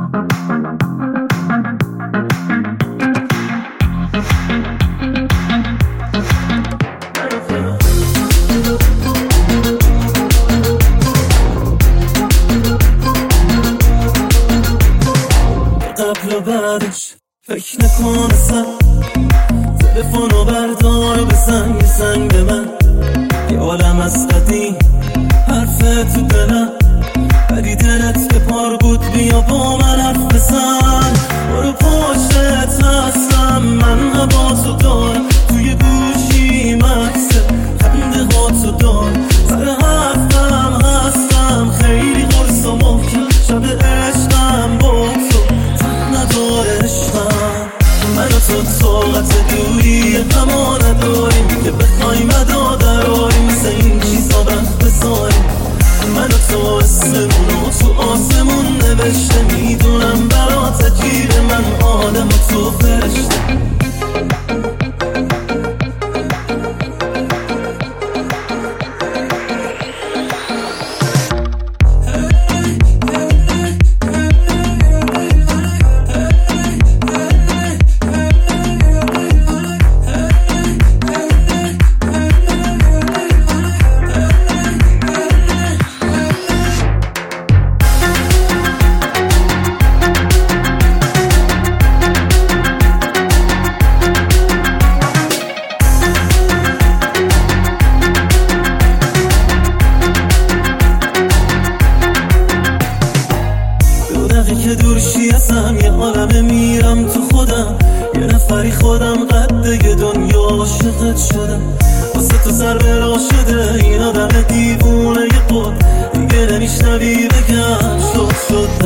قبل و بعدش فکر نکن اصلا، تلفنو بردار بزن یه زنگ به من، یه عالم از قدیم حرف تو دلم، ولی دلت به پار بود، بیا با من حرف بزن. برو پشتت هستم، من حواسو دارم، توی گوشی مکسه خنده هاتو دارم، سر حرفم هستم خیلی قرص و محکم، شب عشقم با تو تن نداره عشقم. من و تو طاقت دوری اما نداریم که بخوایم ادا دراریم، مثل این چیزا وقت بذاریم. من و تو اسمونو تو آسمون نوشته، میدونم برات عجیبه، من آدم و تو فرشته. که دورشی ازم یه عالمه میرم تو خودم، یه نفری خودم قده دنیا عاشقت شدم، واسه تو سر برا شده این آدم دیوونه ی خود، دیگه نمیشنوی بگم شد